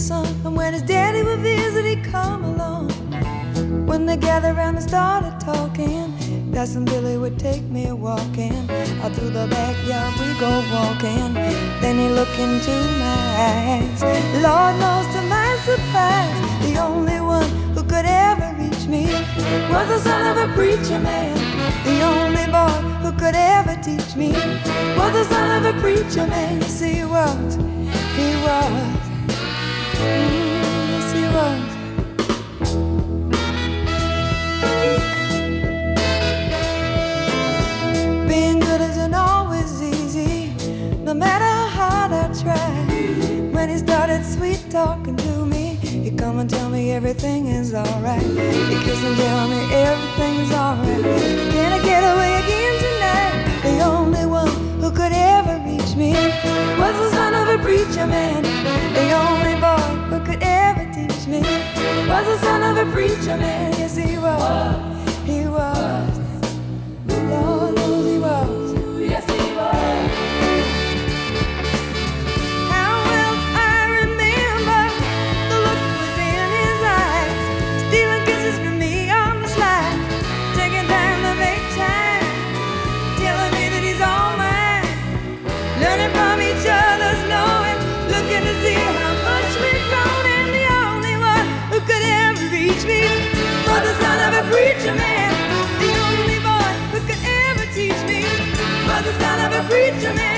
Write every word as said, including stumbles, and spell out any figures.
son, and when his daddy would visit, he'd come along. When they gathered around and started talking, Cousin Billy would take me walking. Out through the backyard we go walking. Then he looked into my eyes. Lord knows to my surprise, the only one who could ever reach me was the son of a preacher man. The only boy who could ever teach me was the son of a preacher man. Yes, he was, he was, mm, yes, he was. Being good isn't always easy, no matter how hard I try. When he started sweet talking to me, he'd come and tell me everything is alright. He'd kiss and tell me everything is alright. Can I get away again tonight? The only one who could ever reach me was the son of a preacher man. The only boy who could ever teach me was the son of a preacher man. Yes, he was, he was. Lord knows he was. Yes, he was. How well I remember the look was in his eyes, stealing kisses from me on the slide, taking time to make time, telling me that he's all mine, learning from each other's knowing, looking to see how much we've grown. And the only one who could ever reach me was the son of a preacher man. The only boy who could ever teach me was the son of a preacher man.